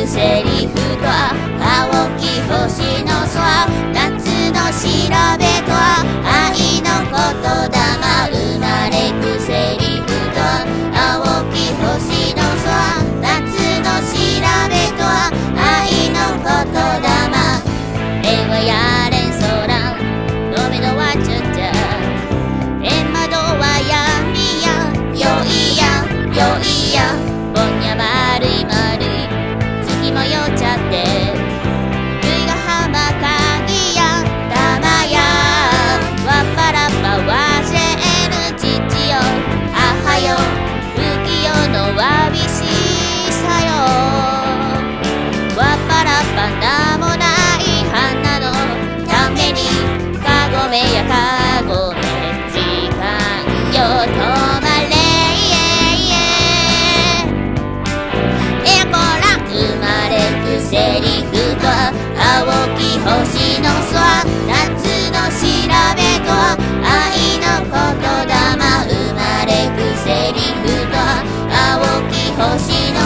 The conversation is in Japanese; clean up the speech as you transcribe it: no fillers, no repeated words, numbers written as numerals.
セリフとは青き星の空、夏の調べとは愛の言霊、生まれくセリフとは青き星の空、夏の調べとは愛の言霊、絵はやれん空のめどはちゃちゃ、えんまどはやみやよいやよいや、ぼんや丸い丸い月もよっちゃって、ゆいがはまかぎやたまやわっぱらっぱわせぬ父よ、あはよ不器用のわびしさよ、わっぱらっぱなんもない花のためにかごめやかごめ時間よ止まれ、セリフとは青き星の空、夏の調べとは愛の言霊、生まれくセリフとは青き星の